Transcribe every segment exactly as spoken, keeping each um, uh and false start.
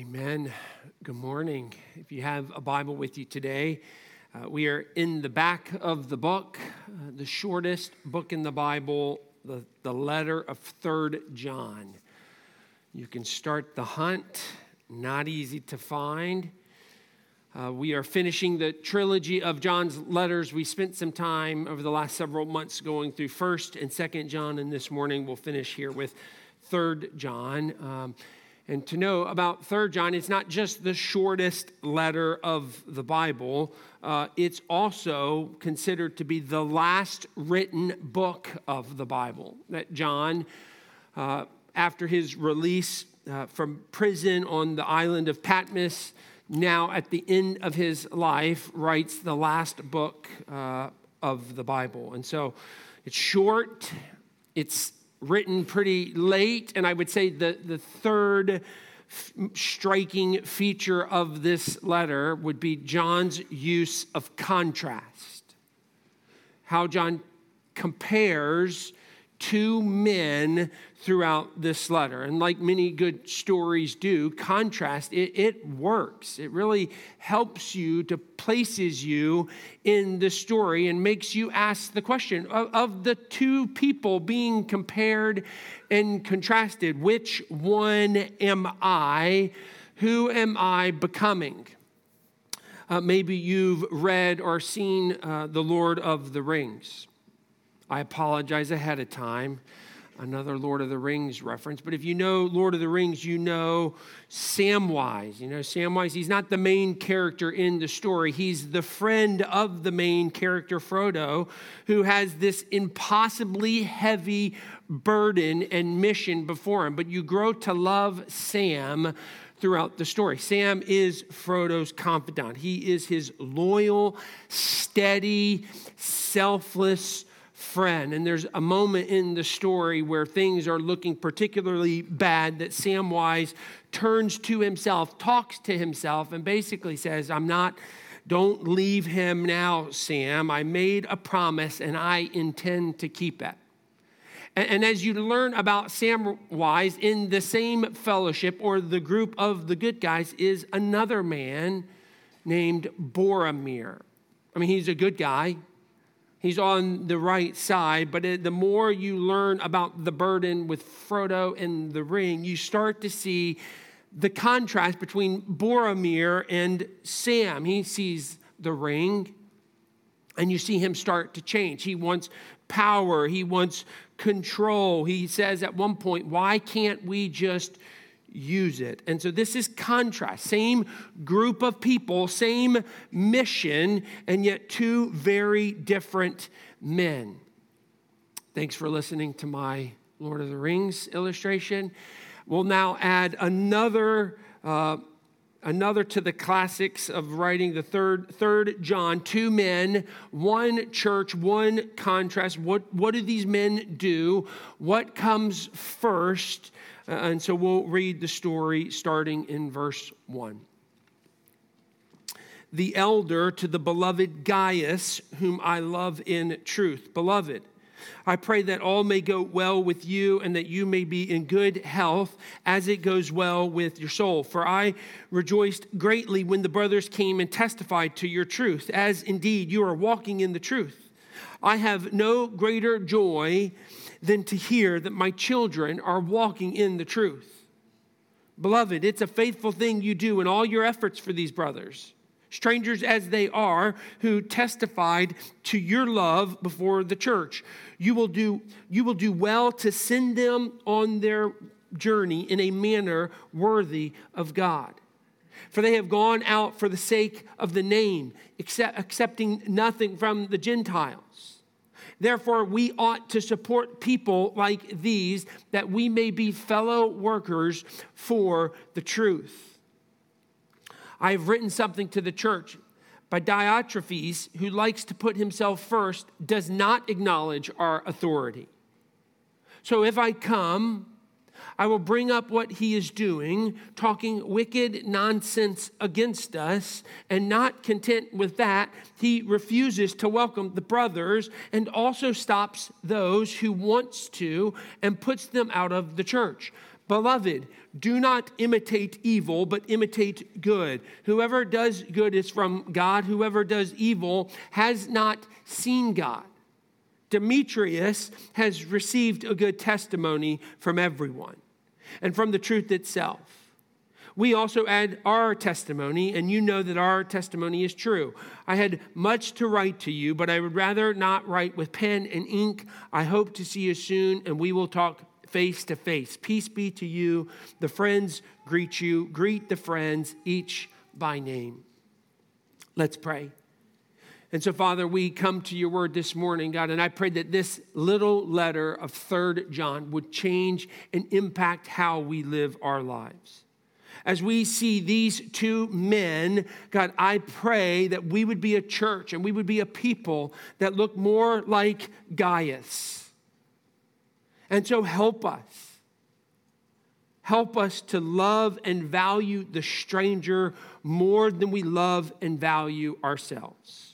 Amen. Good morning. If you have a Bible with you today, uh, we are in the back of the book, uh, the shortest book in the Bible, the, the letter of Third John. You can start the hunt, not easy to find. Uh, we are finishing the trilogy of John's letters. We spent some time over the last several months going through First and Second John, and this morning we'll finish here with Third John. Um, And to know about Third John, it's not just the shortest letter of the Bible. Uh, it's also considered to be the last written book of the Bible. That John, uh, after his release uh, from prison on the island of Patmos, now at the end of his life, writes the last book uh, of the Bible. And so it's short, it's written pretty late, and I would say the, the third f- striking feature of this letter would be John's use of contrast. How John compares two men throughout this letter. And like many good stories do, contrast, it, it works. It really helps you to places you in the story and makes you ask the question of, of the two people being compared and contrasted, which one am I? Who am I becoming? Uh, maybe you've read or seen uh, The Lord of the Rings. I apologize ahead of time. Another Lord of the Rings reference. But if you know Lord of the Rings, you know Samwise. You know Samwise, he's not the main character in the story. He's the friend of the main character, Frodo, who has this impossibly heavy burden and mission before him. But you grow to love Sam throughout the story. Sam is Frodo's confidant. He is his loyal, steady, selfless friend. And there's a moment in the story where things are looking particularly bad that Samwise turns to himself, talks to himself, and basically says, I'm not, don't leave him now, Sam. I made a promise and I intend to keep it. And, and as you learn about Samwise, in the same fellowship or the group of the good guys is another man named Boromir. I mean, he's a good guy. He's on the right side, but the more you learn about the burden with Frodo and the ring, you start to see the contrast between Boromir and Sam. He sees the ring, and you see him start to change. He wants power. He wants control. He says at one point, why can't we just use it? And so this is contrast. Same group of people, same mission, and yet two very different men. Thanks for listening to my Lord of the Rings illustration. We'll now add another uh, another to the classics of writing the third third John. Two men, one church, one contrast. What, what do these men do? What comes first? Uh, and so we'll read the story starting in verse one. The elder to the beloved Gaius, whom I love in truth. Beloved, I pray that all may go well with you and that you may be in good health as it goes well with your soul. For I rejoiced greatly when the brothers came and testified to your truth, as indeed you are walking in the truth. I have no greater joy than to hear that my children are walking in the truth. Beloved, it's a faithful thing you do in all your efforts for these brothers, strangers as they are, who testified to your love before the church. You will do, you will do well to send them on their journey in a manner worthy of God. For they have gone out for the sake of the name, accept, accepting nothing from the Gentiles. Therefore, we ought to support people like these, that we may be fellow workers for the truth. I have written something to the church, but Diotrephes, who likes to put himself first, does not acknowledge our authority. So if I come, I will bring up what he is doing, talking wicked nonsense against us, and not content with that, he refuses to welcome the brothers and also stops those who wants to and puts them out of the church. Beloved, do not imitate evil, but imitate good. Whoever does good is from God. Whoever does evil has not seen God. Demetrius has received a good testimony from everyone and from the truth itself. We also add our testimony, and you know that our testimony is true. I had much to write to you, but I would rather not write with pen and ink. I hope to see you soon, and we will talk face to face. Peace be to you. The friends greet you. Greet the friends, each by name. Let's pray. And so, Father, we come to your word this morning, God, and I pray that this little letter of Third John would change and impact how we live our lives. As we see these two men, God, I pray that we would be a church and we would be a people that look more like Gaius. And so help us. Help us to love and value the stranger more than we love and value ourselves.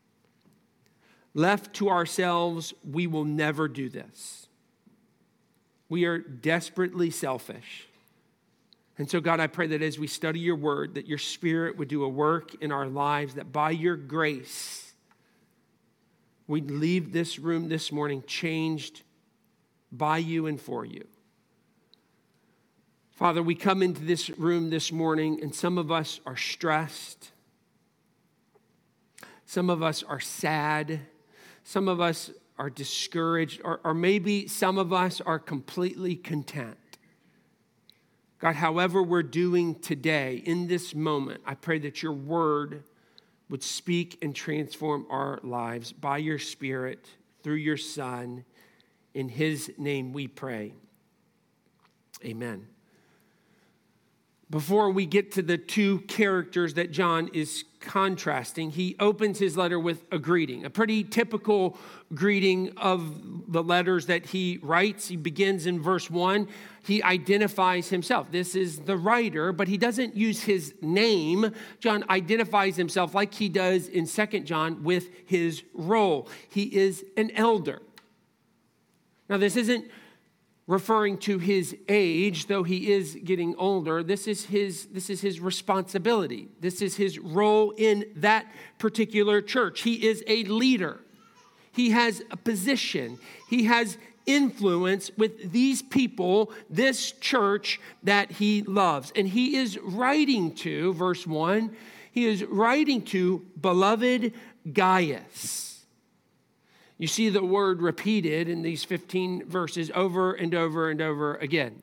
Left to ourselves, we will never do this. We are desperately selfish. And so, God, I pray that as we study your word, that your Spirit would do a work in our lives, that by your grace, we'd leave this room this morning changed by you and for you. Father, we come into this room this morning, and some of us are stressed. Some of us are sad. Some of us are discouraged, or, or maybe some of us are completely content. God, however we're doing today, in this moment, I pray that your word would speak and transform our lives by your Spirit, through your Son. In his name we pray. Amen. Before we get to the two characters that John is contrasting, he opens his letter with a greeting, a pretty typical greeting of the letters that he writes. He begins in verse one. He identifies himself. This is the writer, but he doesn't use his name. John identifies himself like he does in Second John with his role. He is an elder. Now, this isn't referring to his age, though he is getting older. This is his, this is his responsibility. This is his role in that particular church. He is a leader. He has a position. He has influence with these people, this church that he loves. And he is writing to, verse one, he is writing to beloved Gaius. You see the word repeated in these fifteen verses over and over and over again.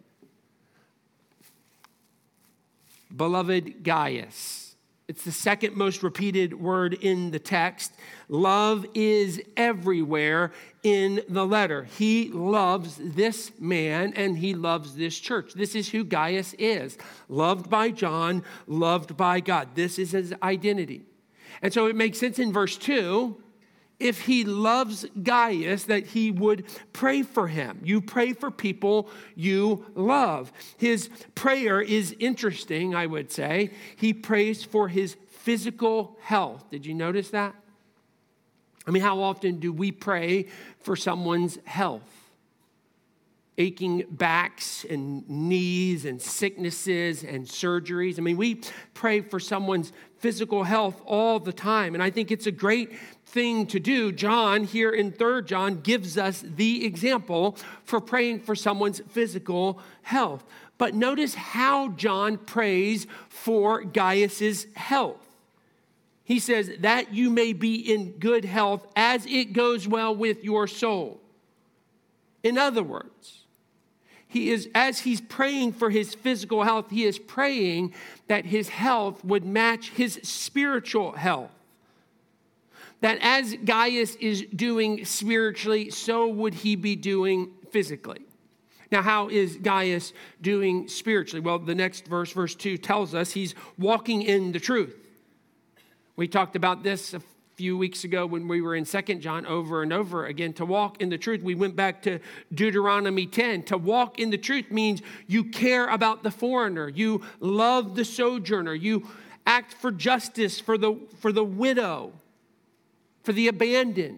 Beloved Gaius. It's the second most repeated word in the text. Love is everywhere in the letter. He loves this man and he loves this church. This is who Gaius is. Loved by John, loved by God. This is his identity. And so it makes sense in verse two, if he loves Gaius, that he would pray for him. You pray for people you love. His prayer is interesting, I would say. He prays for his physical health. Did you notice that? I mean, how often do we pray for someone's health? Aching backs and knees and sicknesses and surgeries. I mean, we pray for someone's physical health all the time. And I think it's a great thing to do. John, here in Third John, gives us the example for praying for someone's physical health. But notice how John prays for Gaius's health. He says, that you may be in good health as it goes well with your soul. In other words, he is, as he's praying for his physical health, he is praying that his health would match his spiritual health. That as Gaius is doing spiritually, so would he be doing physically. Now, how is Gaius doing spiritually? Well, the next verse, verse two, tells us he's walking in the truth. We talked about this a few weeks ago when we were in Second John over and over again. To walk in the truth, we went back to Deuteronomy ten. To walk in the truth means you care about the foreigner. You love the sojourner. You act for justice for the, for the widow, for the abandoned.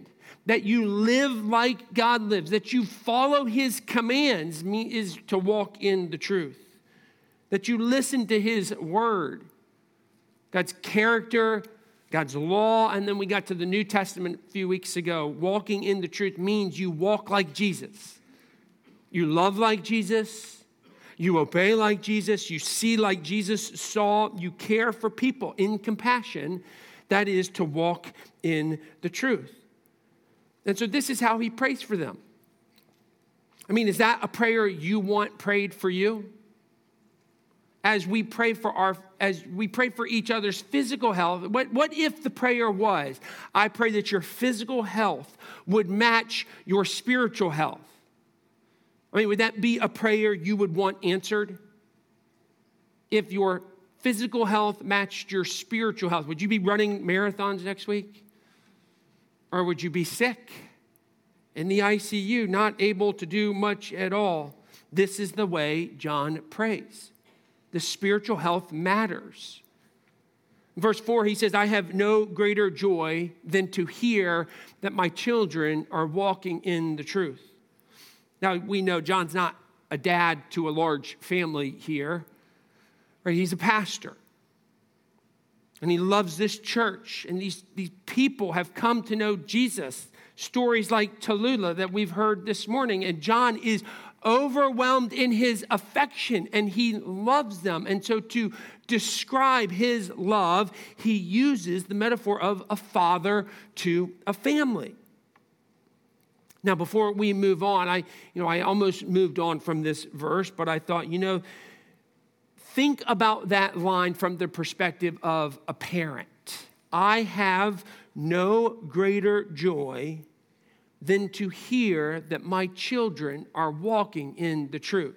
that you live like God lives, that you follow his commands, is to walk in the truth, that you listen to his word, God's character, God's law. And then we got to the New Testament a few weeks ago. Walking in the truth means you walk like Jesus. You love like Jesus. You obey like Jesus. You see like Jesus saw. You care for people in compassion. That is to walk in the truth. And so this is how he prays for them. I mean, is that a prayer you want prayed for you? As we pray for our, as we pray for each other's physical health, what, what if the prayer was, I pray that your physical health would match your spiritual health? I mean, would that be a prayer you would want answered? If your physical health matched your spiritual health, would you be running marathons next week? Or would you be sick in the I C U, not able to do much at all? This is the way John prays. The spiritual health matters. In verse four, he says, I have no greater joy than to hear that my children are walking in the truth. Now, we know John's not a dad to a large family here, right? He's a pastor. And he loves this church. And these, these people have come to know Jesus. Stories like Tallulah that we've heard this morning. And John is overwhelmed in his affection, and he loves them. And so to describe his love, he uses the metaphor of a father to a family. Now, before we move on, I, you know, I almost moved on from this verse, but I thought, you know, think about that line from the perspective of a parent. I have no greater joy than to hear that my children are walking in the truth.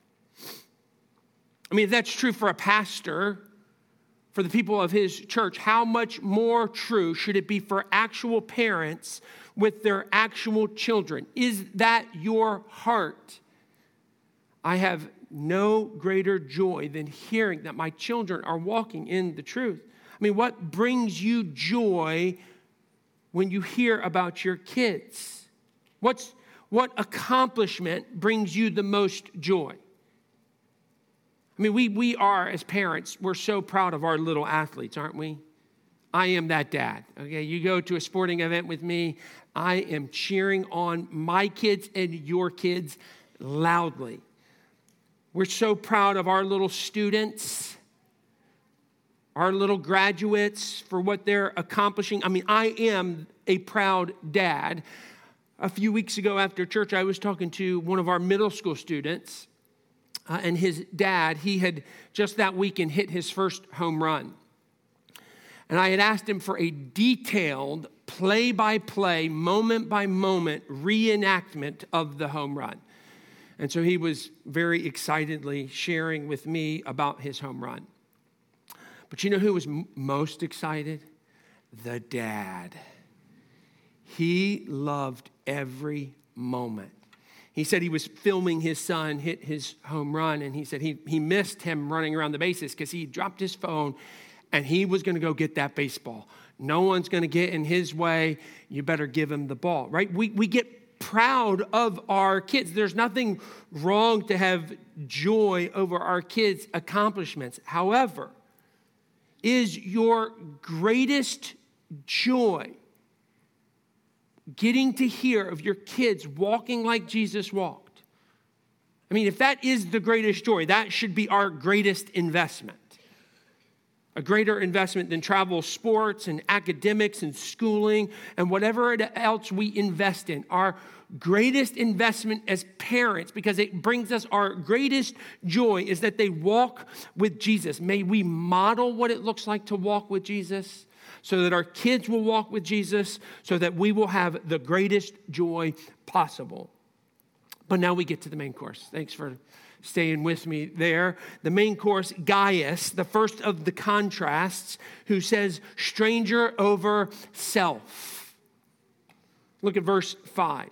I mean, if that's true for a pastor, for the people of his church, how much more true should it be for actual parents with their actual children? Is that your heart? I have no greater joy than hearing that my children are walking in the truth. I mean, what brings you joy when you hear about your kids? What's, what accomplishment brings you the most joy? I mean, we, we are, as parents, we're so proud of our little athletes, aren't we? I am that dad, okay? You go to a sporting event with me, I am cheering on my kids and your kids loudly. We're so proud of our little students, our little graduates for what they're accomplishing. I mean, I am a proud dad. A few weeks ago after church, I was talking to one of our middle school students, uh, and his dad, he had just that weekend hit his first home run. And I had asked him for a detailed, play-by-play, moment-by-moment reenactment of the home run. And so he was very excitedly sharing with me about his home run. But you know who was m- most excited? The dad. He loved every moment. He said he was filming his son hit his home run, and he said he, he missed him running around the bases because he dropped his phone, and he was going to go get that baseball. No one's going to get in his way. You better give him the ball, right? We, we get proud of our kids. There's nothing wrong to have joy over our kids' accomplishments. However, is your greatest joy getting to hear of your kids walking like Jesus walked? I mean, if that is the greatest joy, that should be our greatest investment. A greater investment than travel, sports, and academics, and schooling, and whatever else we invest in. Our greatest investment as parents, because it brings us our greatest joy, is that they walk with Jesus. May we model what it looks like to walk with Jesus, so that our kids will walk with Jesus, so that we will have the greatest joy possible. But now we get to the main course. Thanks for staying with me there. The main course, Gaius, the first of the contrasts, who says, stranger over self. Look at verse five.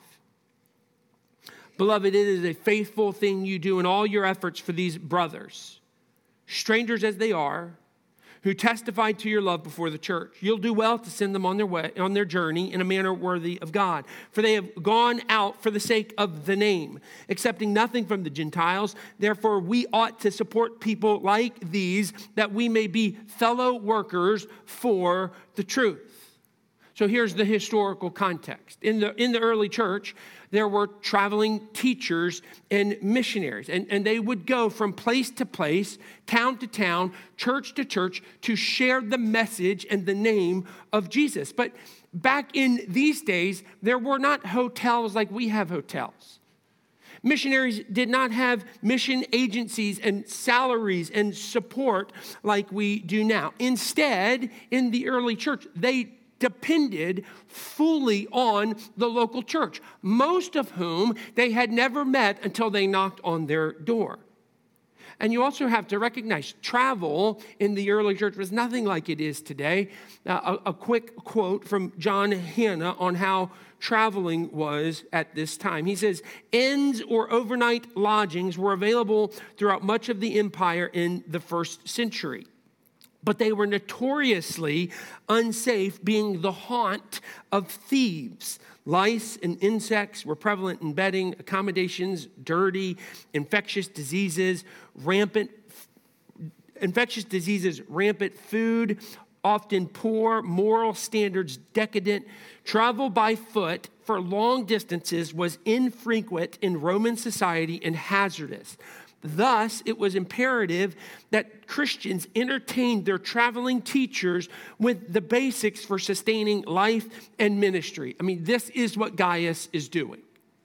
Beloved, it is a faithful thing you do in all your efforts for these brothers, strangers as they are, who testified to your love before the church. You'll do well to send them on their way, on their journey in a manner worthy of God. For they have gone out for the sake of the name, accepting nothing from the Gentiles. Therefore, we ought to support people like these, that we may be fellow workers for the truth. So here's the historical context. In the, in the early church, there were traveling teachers and missionaries, and, and they would go from place to place, town to town, church to church, to share the message and the name of Jesus. But back in these days, there were not hotels like we have hotels. Missionaries did not have mission agencies and salaries and support like we do now. Instead, in the early church, they depended fully on the local church, most of whom they had never met until they knocked on their door. And you also have to recognize travel in the early church was nothing like it is today. Uh, a, a quick quote from John Hannah on how traveling was at this time. He says, inns or overnight lodgings were available throughout much of the empire in the first century. But they were notoriously unsafe, being the haunt of thieves. Lice and insects were prevalent in bedding, accommodations, dirty, infectious diseases, rampant, infectious diseases, rampant food, often poor, moral standards decadent. Travel by foot for long distances was infrequent in Roman society and hazardous. Thus, it was imperative that Christians entertained their traveling teachers with the basics for sustaining life and ministry. I mean, this is what Gaius is doing.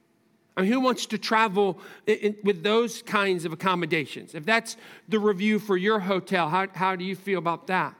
I mean, who wants to travel in, with those kinds of accommodations? If that's the review for your hotel, how, how do you feel about that?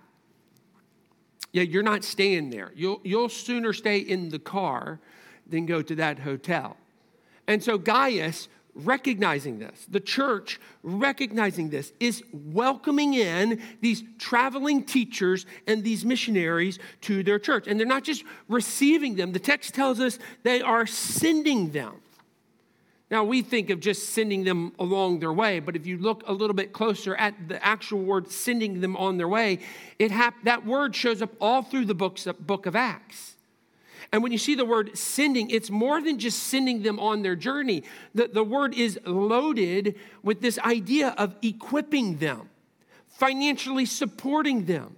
Yeah, you're not staying there. You'll, you'll sooner stay in the car than go to that hotel. And so Gaius, recognizing this, the church recognizing this, is welcoming in these traveling teachers and these missionaries to their church. And they're not just receiving them. The text tells us they are sending them. Now, we think of just sending them along their way, but if you look a little bit closer at the actual word sending them on their way, it hap- that word shows up all through the books of, book of Acts. And when you see the word sending, it's more than just sending them on their journey. The, the word is loaded with this idea of equipping them, financially supporting them,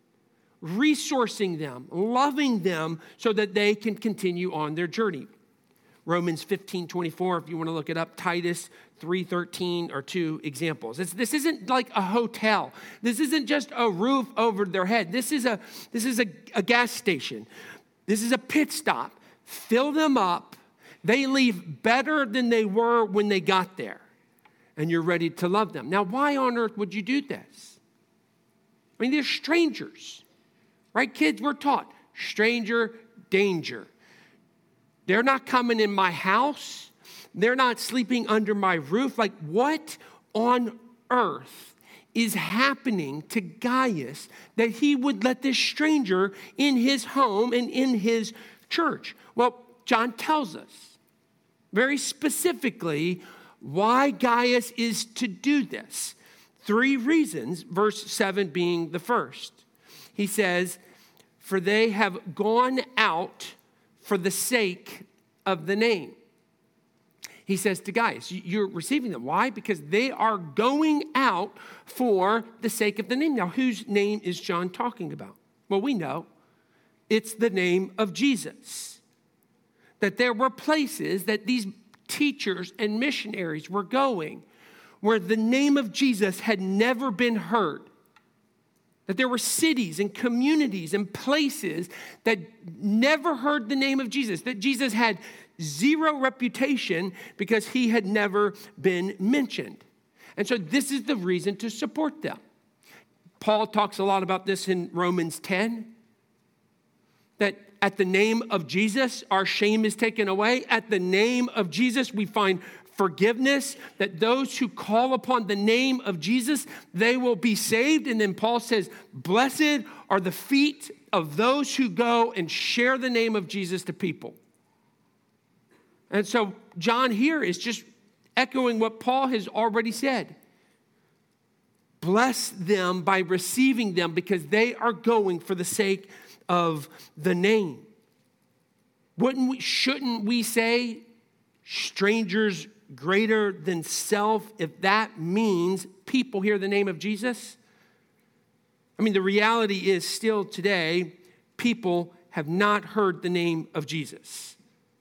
resourcing them, loving them so that they can continue on their journey. Romans fifteen twenty-four, if you want to look it up, Titus three thirteen are two examples. It's, this isn't like a hotel. This isn't just a roof over their head. This is a, this is a, a gas station. This is a pit stop. Fill them up. They leave better than they were when they got there. And you're ready to love them. Now, why on earth would you do this? I mean, they're strangers. Right, kids? We're taught stranger danger. They're not coming in my house. They're not sleeping under my roof. Like, what on earth is happening to Gaius that he would let this stranger in his home and in his church? Well, John tells us very specifically why Gaius is to do this. Three reasons, verse seven being the first. He says, for they have gone out for the sake of the name. He says to Gaius, you're receiving them. Why? Because they are going out for the sake of the name. Now, whose name is John talking about? Well, we know it's the name of Jesus. That there were places that these teachers and missionaries were going where the name of Jesus had never been heard. That there were cities and communities and places that never heard the name of Jesus. That Jesus had zero reputation because he had never been mentioned. And so this is the reason to support them. Paul talks a lot about this in Romans ten. That at the name of Jesus, our shame is taken away. At the name of Jesus, we find forgiveness, that those who call upon the name of Jesus, they will be saved. And then Paul says, blessed are the feet of those who go and share the name of Jesus to people. And so John here is just echoing what Paul has already said. bless them by receiving them because they are going for the sake of the name. Wouldn't we, shouldn't we say strangers greater than self if that means people hear the name of Jesus? I mean, the reality is still today, people have not heard the name of Jesus.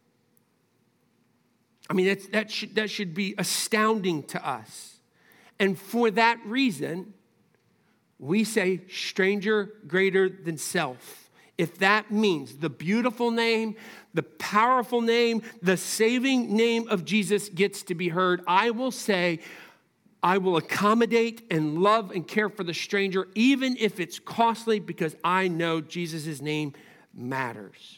I mean, that's, that, should, that should be astounding to us. And for that reason, we say stranger greater than self. If that means the beautiful name, the powerful name, the saving name of Jesus gets to be heard, I will say, I will accommodate and love and care for the stranger, even if it's costly, because I know Jesus' name matters.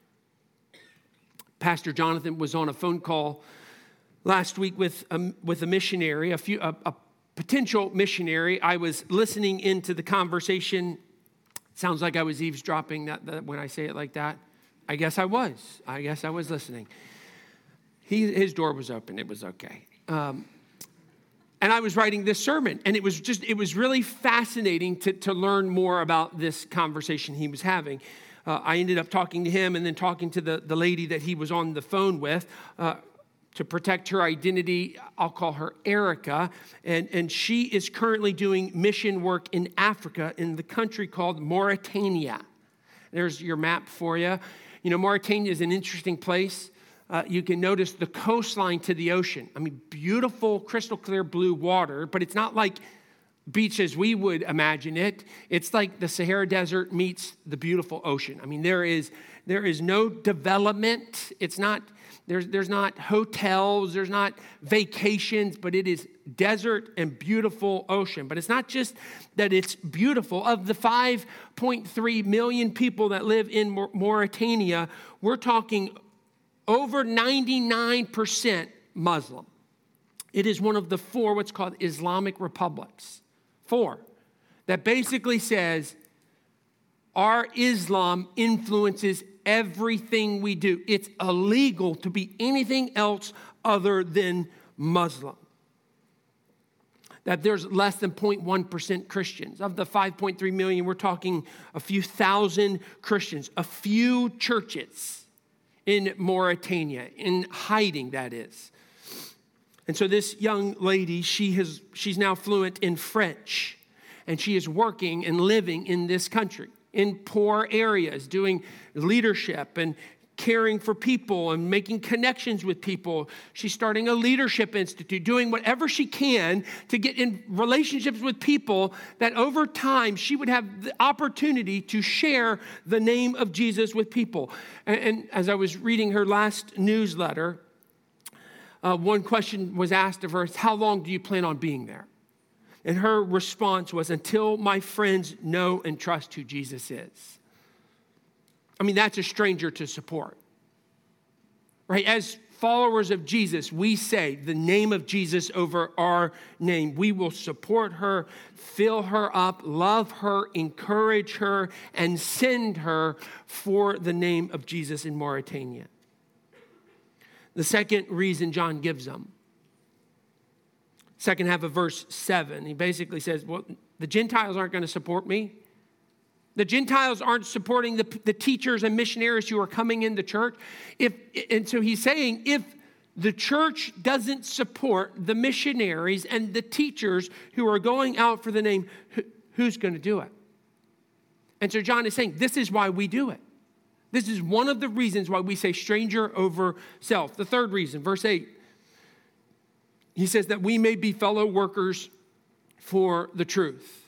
Pastor Jonathan was on a phone call last week with a, with a missionary, a, few, a, a potential missionary. I was listening into the conversation. Sounds like I was eavesdropping that, that when I say it like that. I guess I was. I guess I was listening. He, his door was open. It was okay. Um, and I was writing this sermon, and it was just, it was really fascinating to, to learn more about this conversation he was having. Uh, I ended up talking to him and then talking to the, the lady that he was on the phone with. Uh, To protect her identity, I'll call her Erica, and, and she is currently doing mission work in Africa in the country called Mauritania. There's your map for you. You know, Mauritania is an interesting place. Uh, you can notice the coastline to the ocean. I mean, beautiful, crystal clear blue water, but it's not like beach as we would imagine it. It's like the Sahara Desert meets the beautiful ocean. I mean, there is there is no development. It's not... There's, there's not hotels, there's not vacations, but it is desert and beautiful ocean. But it's not just that it's beautiful. Of the five point three million people that live in Mauritania, we're talking over ninety-nine percent Muslim. It is one of the four what's called Islamic republics. Four. That basically says our Islam influences everything we do. It's illegal to be anything else other than Muslim. That there's less than zero point one percent Christians. Of the five point three million, we're talking a few thousand Christians, a few churches in Mauritania, in hiding, that is. And so this young lady, she has, she's now fluent in French, and she is working and living in this country, in poor areas, doing leadership and caring for people and making connections with people. She's starting a leadership institute, doing whatever she can to get in relationships with people that over time she would have the opportunity to share the name of Jesus with people. And, and as I was reading her last newsletter, uh, one question was asked of her, how long do you plan on being there? And her response was, until my friends know and trust who Jesus is. I mean, that's a stranger to support, right? As followers of Jesus, we say the name of Jesus over our name. We will support her, fill her up, love her, encourage her, and send her for the name of Jesus in Mauritania. The second reason John gives them, second half of verse seven, he basically says, well, the Gentiles aren't going to support me. The Gentiles aren't supporting the, the teachers and missionaries who are coming into church. If, and so he's saying, if the church doesn't support the missionaries and the teachers who are going out for the name, who's going to do it? And so John is saying, this is why we do it. This is one of the reasons why we say stranger over self. The third reason, verse eight, he says that we may be fellow workers for the truth.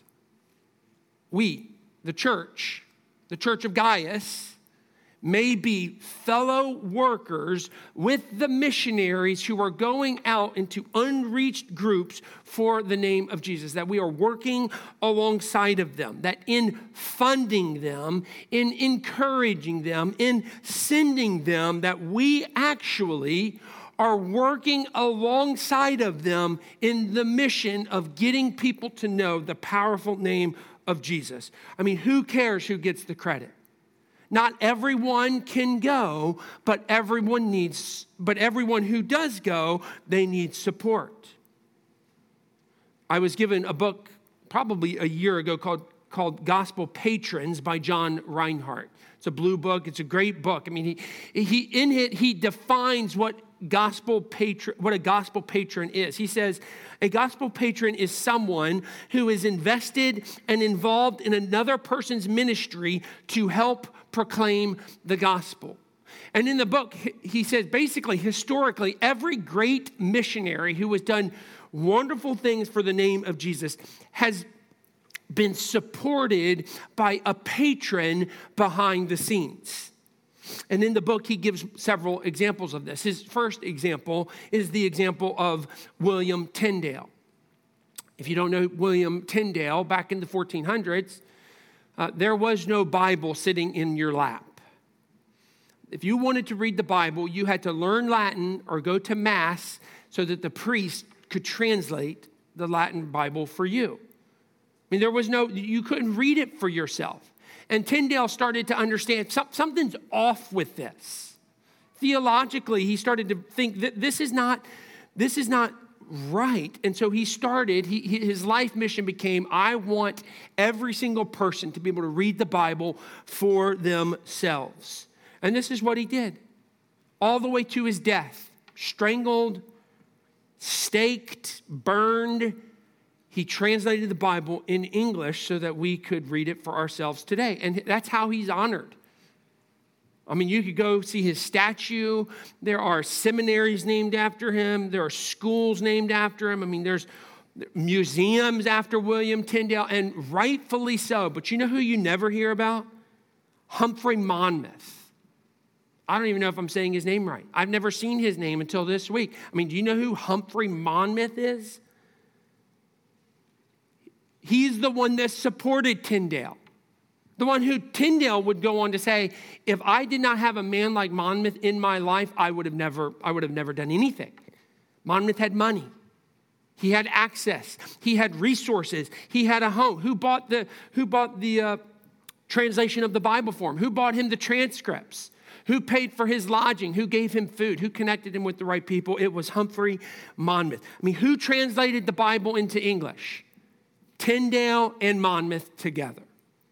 We, the church, the church of Gaius, may be fellow workers with the missionaries who are going out into unreached groups for the name of Jesus, that we are working alongside of them, that in funding them, in encouraging them, in sending them, that we actually are working alongside of them in the mission of getting people to know the powerful name of Jesus. I mean, who cares who gets the credit? Not everyone can go, but everyone needs, but everyone who does go, they need support. I was given a book probably a year ago called, called Gospel Patrons by John Reinhardt. It's a blue book. It's a great book. I mean, he, he in it, he defines what gospel patron, what a gospel patron is. He says, a gospel patron is someone who is invested and involved in another person's ministry to help proclaim the gospel. And in the book, he says, basically, historically, every great missionary who has done wonderful things for the name of Jesus has been supported by a patron behind the scenes. And in the book, he gives several examples of this. His first example is the example of William Tyndale. If you don't know William Tyndale, back in the fourteen hundreds, uh, there was no Bible sitting in your lap. If you wanted to read the Bible, you had to learn Latin or go to Mass so that the priest could translate the Latin Bible for you. I mean, there was no, you couldn't read it for yourself. And Tyndale started to understand something's off with this. Theologically, he started to think that this is not, this is not right. And so he started, he, his life mission became, I want every single person to be able to read the Bible for themselves. And this is what he did. All the way to his death. Strangled, staked, burned. He translated the Bible in English so that we could read it for ourselves today. And that's how he's honored. I mean, you could go see his statue. There are seminaries named after him. There are schools named after him. I mean, there's museums after William Tyndale, and rightfully so. But you know who you never hear about? Humphrey Monmouth. I don't even know if I'm saying his name right. I've never seen his name until this week. I mean, do you know who Humphrey Monmouth is? He's the one that supported Tyndale. The one who Tyndale would go on to say, if I did not have a man like Monmouth in my life, I would have never, I would have never done anything. Monmouth had money. He had access. He had resources. He had a home. Who bought the, who bought the uh, translation of the Bible for him? Who bought him the transcripts? Who paid for his lodging? Who gave him food? Who connected him with the right people? It was Humphrey Monmouth. I mean, who translated the Bible into English? Tyndale and Monmouth together.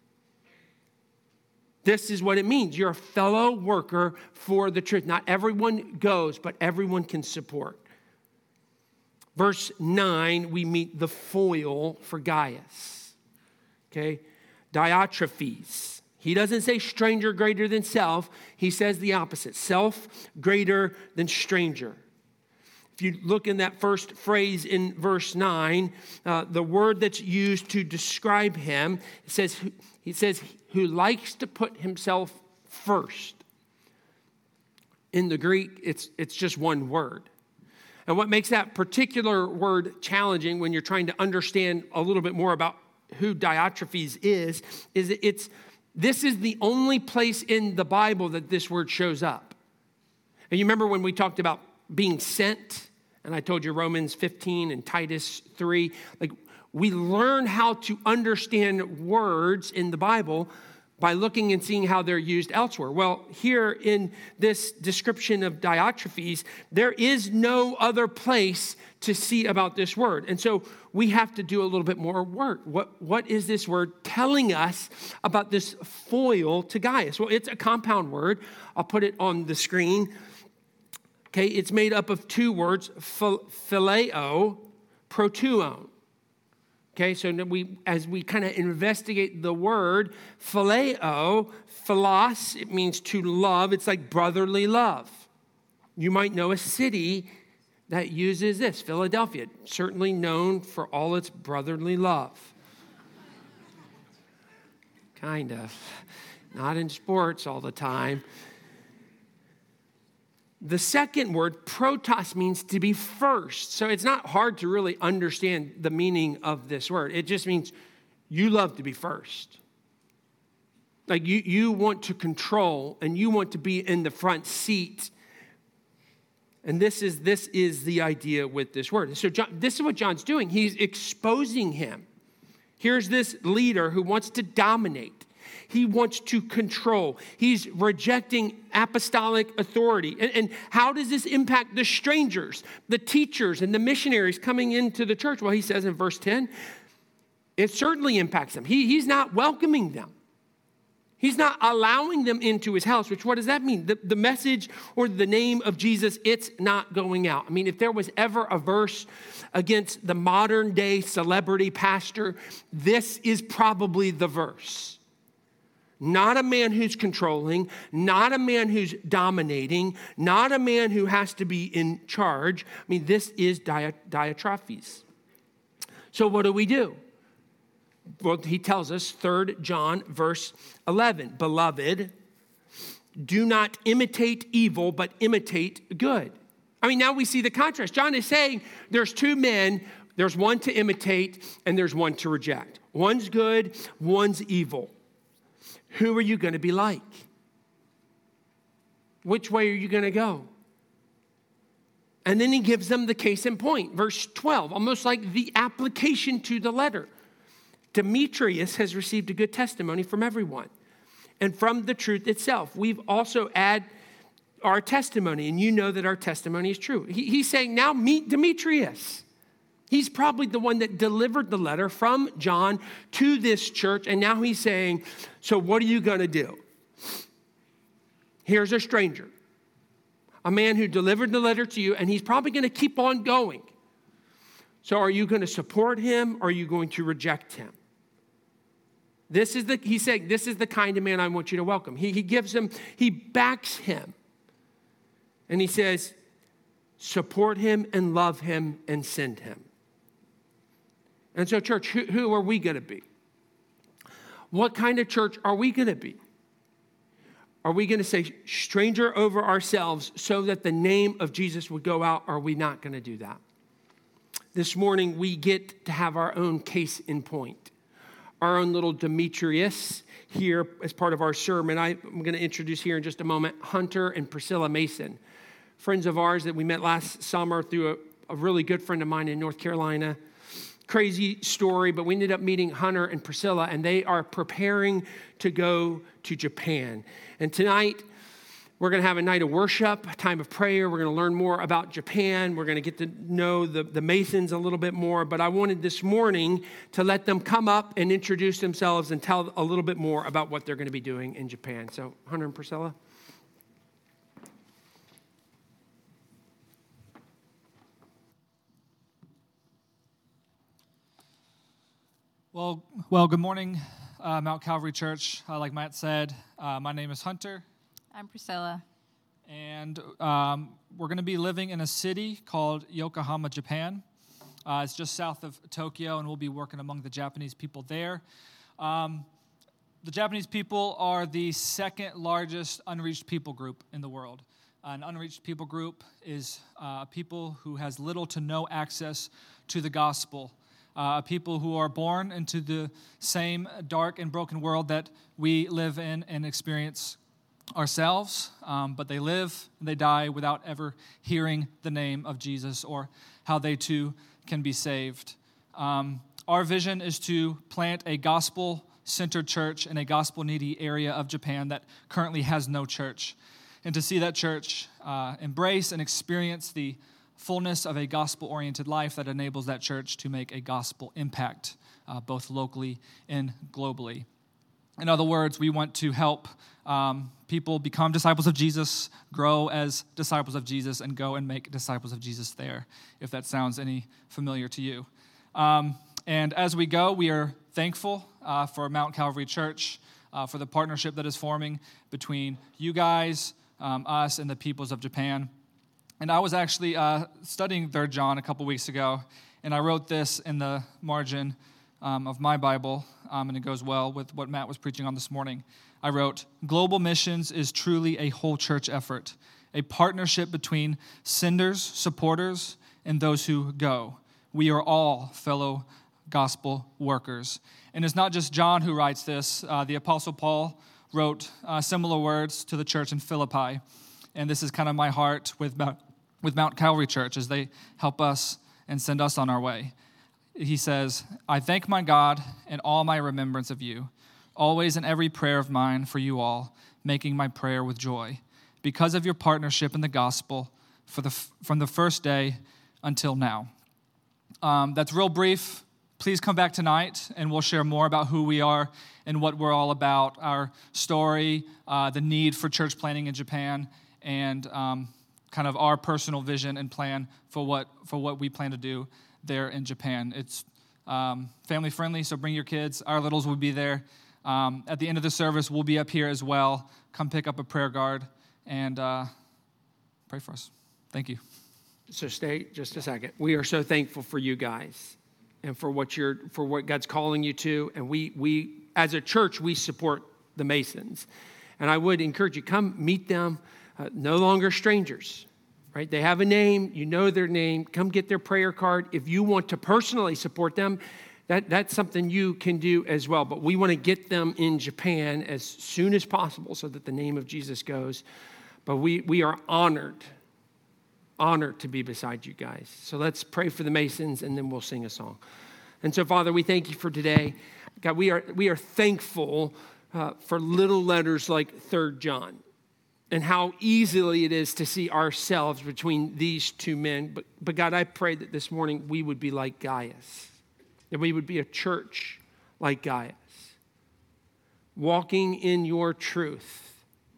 This is what it means. You're a fellow worker for the truth. Not everyone goes, but everyone can support. Verse nine, we meet the foil for Gaius. Okay? Diotrephes. He doesn't say stranger greater than self. He says the opposite. Self greater than stranger. If you look in that first phrase in verse nine, uh, the word that's used to describe him, it says, he says, who likes to put himself first. In the Greek, it's, it's just one word. And what makes that particular word challenging when you're trying to understand a little bit more about who Diotrephes is, is that it's, this is the only place in the Bible that this word shows up. And you remember when we talked about being sent, and I told you Romans fifteen and Titus three, like we learn how to understand words in the Bible by looking and seeing how they're used elsewhere. Well, here in this description of Diotrephes, there is no other place to see about this word. And so we have to do a little bit more work. What, what is this word telling us about this foil to Gaius? Well, it's a compound word. I'll put it on the screen. Okay, it's made up of two words, phileo, protuon. Okay, so we, as we kind of investigate the word, phileo, philos, it means to love. It's like brotherly love. You might know a city that uses this, Philadelphia, certainly known for all its brotherly love. Kind of. Not in sports all the time. The second word, protos, means to be first. So it's not hard to really understand the meaning of this word. It just means you love to be first. Like you, you want to control and you want to be in the front seat. And this is, this is the idea with this word. So John, this is what John's doing. He's exposing him. Here's this leader who wants to dominate. He wants to control. He's rejecting apostolic authority. And, and how does this impact the strangers, the teachers, and the missionaries coming into the church? Well, he says in verse ten, It certainly impacts them. He, he's not welcoming them. He's not allowing them into his house, which what does that mean? The, the message or the name of Jesus, it's not going out. I mean, if there was ever a verse against the modern day celebrity pastor, this is probably the verse. Not a man who's controlling, not a man who's dominating, not a man who has to be in charge. I mean, this is Diotrephes. So what do we do? Well, he tells us, Third John, verse eleven, beloved, do not imitate evil, but imitate good. I mean, now we see the contrast. John is saying there's two men, there's one to imitate and there's one to reject. One's good, one's evil. Who are you going to be like? Which way are you going to go? And then he gives them the case in point, verse twelve, almost like the application to the letter. Demetrius has received a good testimony from everyone and from the truth itself. We've also added our testimony, and you know that our testimony is true. He, he's saying, now meet Demetrius. He's probably the one that delivered the letter from John to this church, and now he's saying, so what are you going to do? Here's a stranger, a man who delivered the letter to you, and he's probably going to keep on going. So are you going to support him, or are you going to reject him? This is the, he's saying, this is the kind of man I want you to welcome. He, he gives him, he backs him. And he says, support him and love him and send him. And so, church, who, who are we going to be? What kind of church are we going to be? Are we going to say stranger over ourselves so that the name of Jesus would go out? Or are we not going to do that? This morning, we get to have our own case in point. Our own little Demetrius here as part of our sermon. I, I'm going to introduce here in just a moment Hunter and Priscilla Mason, friends of ours that we met last summer through a, a really good friend of mine in North Carolina. Crazy story, but we ended up meeting Hunter and Priscilla, and they are preparing to go to Japan. And tonight, we're going to have a night of worship, a time of prayer. We're going to learn more about Japan. We're going to get to know the, the Masons a little bit more. But I wanted this morning to let them come up and introduce themselves and tell a little bit more about what they're going to be doing in Japan. So, Hunter and Priscilla. Well, well, good morning, uh, Mount Calvary Church. Uh, like Matt said, uh, my name is Hunter. I'm Priscilla. And um, we're going to be living in a city called Yokohama, Japan. Uh, it's just south of Tokyo, and we'll be working among the Japanese people there. Um, the Japanese people are the second largest unreached people group in the world. An unreached people group is uh, a people who has little to no access to the gospel. Uh, people who are born into the same dark and broken world that we live in and experience ourselves, um, but they live and they die without ever hearing the name of Jesus or how they too can be saved. Um, our vision is to plant a gospel-centered church in a gospel-needy area of Japan that currently has no church, and to see that church uh, embrace and experience the fullness of a gospel-oriented life that enables that church to make a gospel impact, uh, both locally and globally. In other words, we want to help um, people become disciples of Jesus, grow as disciples of Jesus, and go and make disciples of Jesus there, if that sounds any familiar to you. Um, and as we go, we are thankful uh, for Mount Calvary Church, uh, for the partnership that is forming between you guys, um, us, and the peoples of Japan. And I was actually uh, studying Third John a couple weeks ago, and I wrote this in the margin um, of my Bible, um, and it goes well with what Matt was preaching on this morning. I wrote, global missions is truly a whole church effort, a partnership between senders, supporters, and those who go. We are all fellow gospel workers. And it's not just John who writes this. Uh, the Apostle Paul wrote uh, similar words to the church in Philippi. And this is kind of my heart with Mount, with Mount Calvary Church as they help us and send us on our way. He says, I thank my God in all my remembrance of you, always in every prayer of mine for you all, making my prayer with joy, because of your partnership in the gospel for the from the first day until now. Um, that's real brief, please come back tonight and we'll share more about who we are and what we're all about, our story, uh, the need for church planting in Japan, and um, kind of our personal vision and plan for what for what we plan to do there in Japan. It's um, family friendly, so bring your kids. Our littles will be there. Um, at the end of the service, we'll be up here as well. Come pick up a prayer guard and uh, pray for us. Thank you. So stay just a second. We are so thankful for you guys and for what you're for what God's calling you to. And we we as a church we support the Masons. And I would encourage you, come meet them. Uh, no longer strangers, right? They have a name. You know their name. Come get their prayer card. If you want to personally support them, that, that's something you can do as well. But we want to get them in Japan as soon as possible so that the name of Jesus goes. But we, we are honored, honored to be beside you guys. So let's pray for the Masons, and then we'll sing a song. And so, Father, we thank you for today. God, we are, we are thankful uh, for little letters like Third John. And how easily it is to see ourselves between these two men. But, but God, I pray that this morning we would be like Gaius, that we would be a church like Gaius, walking in your truth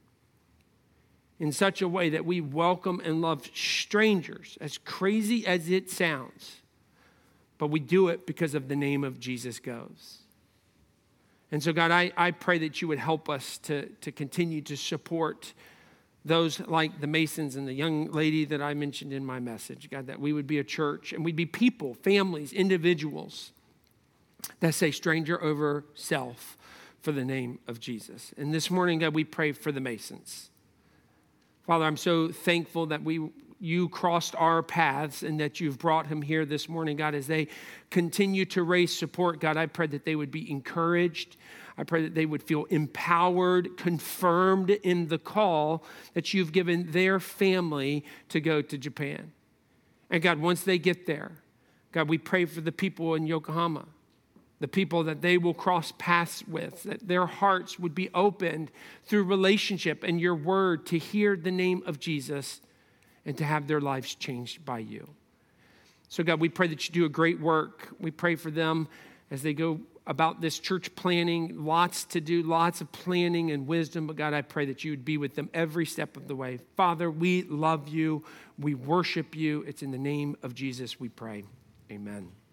in such a way that we welcome and love strangers, as crazy as it sounds, but we do it because of the name of Jesus goes. And so, God, I, I pray that you would help us to, to continue to support those like the Masons and the young lady that I mentioned in my message, God, that we would be a church and we'd be people, families, individuals that say stranger over self for the name of Jesus. And this morning, God, we pray for the Masons. Father, I'm so thankful that we you crossed our paths and that you've brought him here this morning, God, as they continue to raise support. God, I pray that they would be encouraged. I pray that they would feel empowered, confirmed in the call that you've given their family to go to Japan. And God, once they get there, God, we pray for the people in Yokohama, the people that they will cross paths with, that their hearts would be opened through relationship and your word to hear the name of Jesus and to have their lives changed by you. So God, we pray that you do a great work. We pray for them as they go about this church planning, lots to do, lots of planning and wisdom. But God, I pray that you would be with them every step of the way. Father, we love you. We worship you. It's in the name of Jesus we pray. Amen.